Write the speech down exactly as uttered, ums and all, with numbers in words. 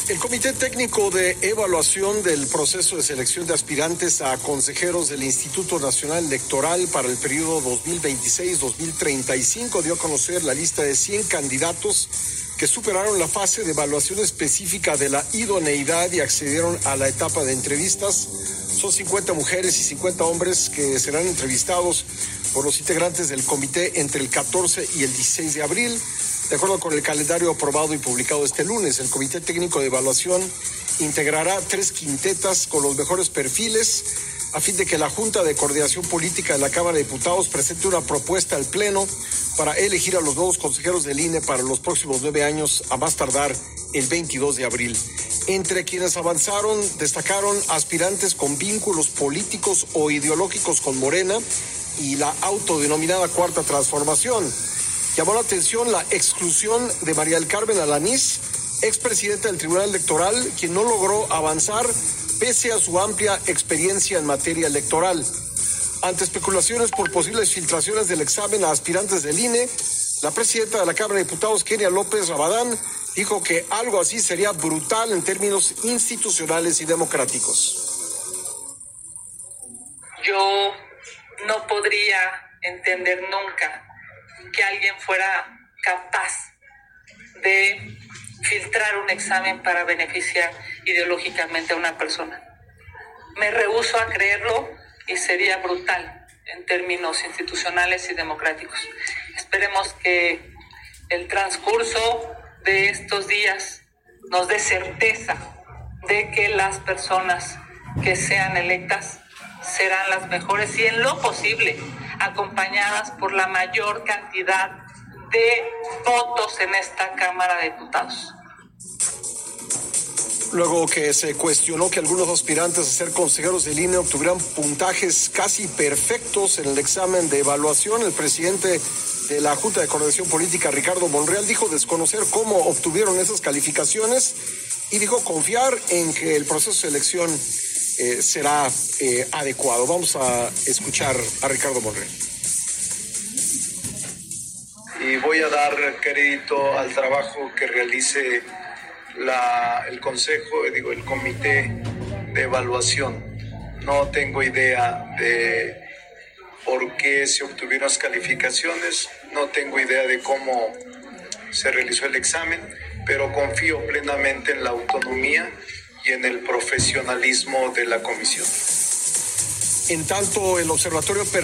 El Comité Técnico de Evaluación del Proceso de Selección de Aspirantes a Consejeros del Instituto Nacional Electoral para el periodo dos mil veintiséis a dos mil treinta y cinco dio a conocer la lista de cien candidatos que superaron la fase de evaluación específica de la idoneidad y accedieron a la etapa de entrevistas. Son cincuenta mujeres y cincuenta hombres que serán entrevistados por los integrantes del comité entre el catorce y el dieciséis de abril. De acuerdo con el calendario aprobado y publicado este lunes, el Comité Técnico de Evaluación integrará tres quintetas con los mejores perfiles a fin de que la Junta de Coordinación Política de la Cámara de Diputados presente una propuesta al Pleno para elegir a los nuevos consejeros del I N E para los próximos nueve años, a más tardar el veintidós de abril. Entre quienes avanzaron, destacaron aspirantes con vínculos políticos o ideológicos con Morena y la autodenominada Cuarta Transformación. Llamó la atención la exclusión de María del Carmen Alanís, expresidenta del Tribunal Electoral, quien no logró avanzar pese a su amplia experiencia en materia electoral. Ante especulaciones por posibles filtraciones del examen a aspirantes del I N E, la presidenta de la Cámara de Diputados, Kenia López Rabadán, dijo que algo así sería brutal en términos institucionales y democráticos. Yo no podría entender nunca que alguien fuera capaz de filtrar un examen para beneficiar ideológicamente a una persona. Me rehúso a creerlo y sería brutal en términos institucionales y democráticos. Esperemos que el transcurso de estos días nos dé certeza de que las personas que sean electas serán las mejores y en lo posible acompañadas por la mayor cantidad de votos en esta Cámara de Diputados. Luego que se cuestionó que algunos aspirantes a ser consejeros del I N E obtuvieran puntajes casi perfectos en el examen de evaluación, el presidente de la Junta de Coordinación Política, Ricardo Monreal, dijo desconocer cómo obtuvieron esas calificaciones y dijo confiar en que el proceso de selección eh, será eh, adecuado. Vamos a escuchar a Ricardo Monreal. Y voy a dar crédito al trabajo que realice La, el consejo, digo, el comité de evaluación. No tengo idea de por qué se obtuvieron las calificaciones, no tengo idea de cómo se realizó el examen, pero confío plenamente en la autonomía y en el profesionalismo de la comisión. En tanto, el Observatorio